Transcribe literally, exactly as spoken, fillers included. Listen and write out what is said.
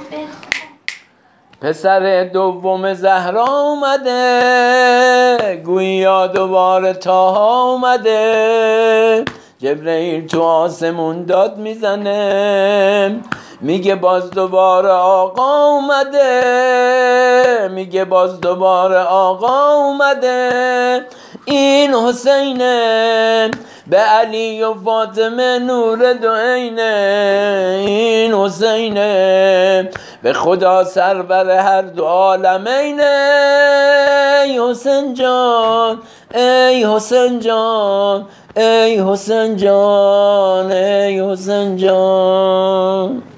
پسر دوم زهرا اومده، گویا دوباره تاها اومده. جبرئیل تو آسمون داد میزنه، میگه باز دوباره آقا اومده، میگه باز دوباره آقا اومده. این حسینه به علی و فاطمه نور دو عینه، این حسینه به خدا سرور هر دو عالمینه. ای حسین جان، ای حسین جان، ای حسین جان، ای حسین جان.